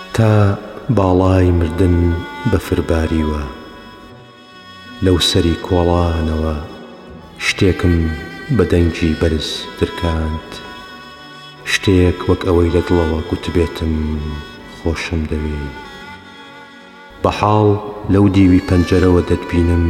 تا باڵای مردن بەفرباریوە لەو سەری کۆڵانەوە شتێکم بە دەنگی بەرز درکاند، شتێک وەک ئەوەی لە دڵەوە گوتبێتم خۆشم دەوێ. بەحاڵ لەو دیوی پەنجەرەوە دەتبینم،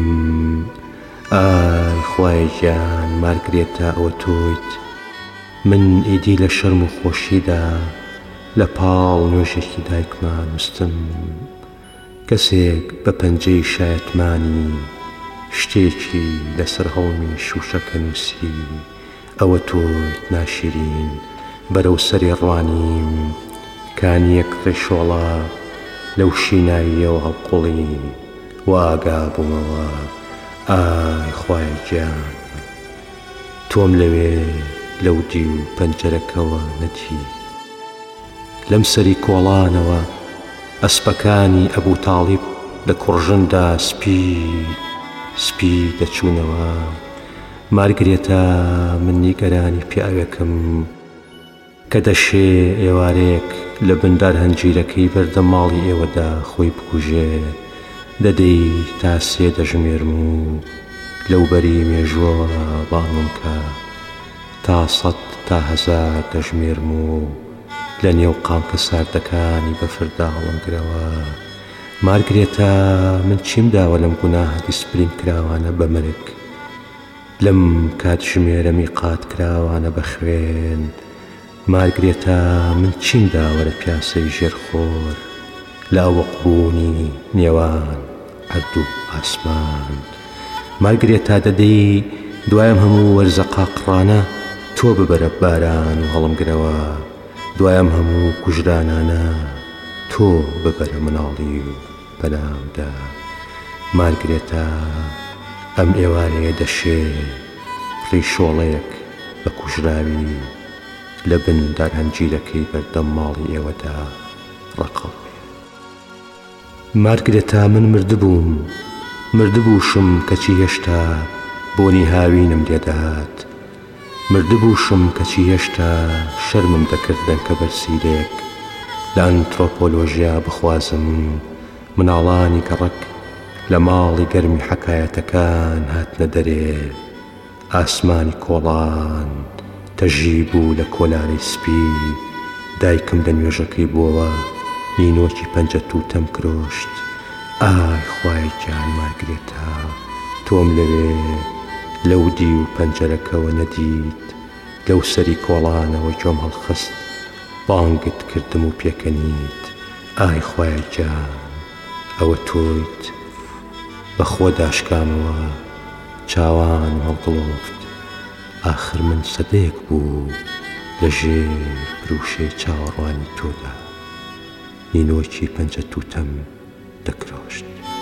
ئای خوای گیان مارگرێتە ئەوە تۆیت. من ئیدی لە شەرم و خۆشیدا لە پاڵ نوێژێکی دایکمان وستم، کەسێک بە پەنجەی شایەتمانی شتێکی لەسەر هەڵمی شوشەکە نووسی، ئەوە تۆیت ناشرین بەرەو سەری ڕوانیم، کانیەک ڕێشۆڵە لەو شیناییەوە هەڵقوڵی، واگا بوومەوە ئای خوای گیان تۆم لەوێ لەو دی و پەنجەرەکەوە نەدی. لەم سەری کۆڵانەوە ئەسپەکانی ئەبوو تاڵیب لە کوڕژندا سپی دەچوونەوە. مارگرێتە من نیگەرانی پیاوێکم کە دەشێ ئێوارێک لە بندار هەنجیرەکەی بەردە ماڵی ئێوەدا خۆی بکوژێ. دەدەی تا سێ دەژمێرم و لەو بەری مێژووە باڵم کە تا 100 تا 1000 دەژمێرم و لە نێو قامکە ساردەکانی بەفردا هەڵمگرەوە. مارگرێتە من چیم داوە لەم گوناهە دیسپلین کراوانە بە مرگ، لەم کات ژمێرە میقات کراوانە بە خوێن. مارگرێتە من چیم داوە لە پیاسەی ژێرخۆر، لە ئەوەقبوونی نێوان ئەردوو ئاسمان. مارگرێتە دەدەی دوایم هەموو وەرزە قاقڕانە تۆ ببەرە باران و هەڵمگرەوە، دوایم هەموو کوژرانانە تۆ ببەرە مناڵی و بەلامدا. مارگرێتە ئەم ئێوارەیە دەشێ ڕیشۆڵەیەک بە کوژراوی لە بن دارهەنجیرەکەی بەردەم ماڵی ئێوەدا ڕقڵ. مارگرێتە من مردبووشم کەچی هێشتا بۆنی هاوینم لێدەهات، مردبووشم کەچی هێشتا شەرمم دەکردن کە بەرسیرێک لە ئەنترۆپۆلۆژیا بخوازم. مناڵانی گەڕک لە ماڵی گەرمی حەکایەتەکان هاتنە دەرێ، ئاسمانی کۆڵان تەژی بوو لە کۆلانەی سپی. دایکم لە نوێژەکەی بووەوە نینۆکی پەنجە تووتەم کرۆشت. ئای خوای گیان مارگرێتە تۆم لەوێ لەو دی و پەنجەرەکەوە نەدیت، لەو سەری کۆڵانەوە گوێم هەڵخست بانگت کردم و پێکەنیت. ئای خوای گیان ئەوە تۆیت، بەخۆ داشکامەوە چاوان هەڵگڵۆفت. ئاخر من سەدەیەک بوو لە ژێر بروشەی چاوەڕوانی تۆدا نینۆکی پەنجە تووتەم دەکرۆشت.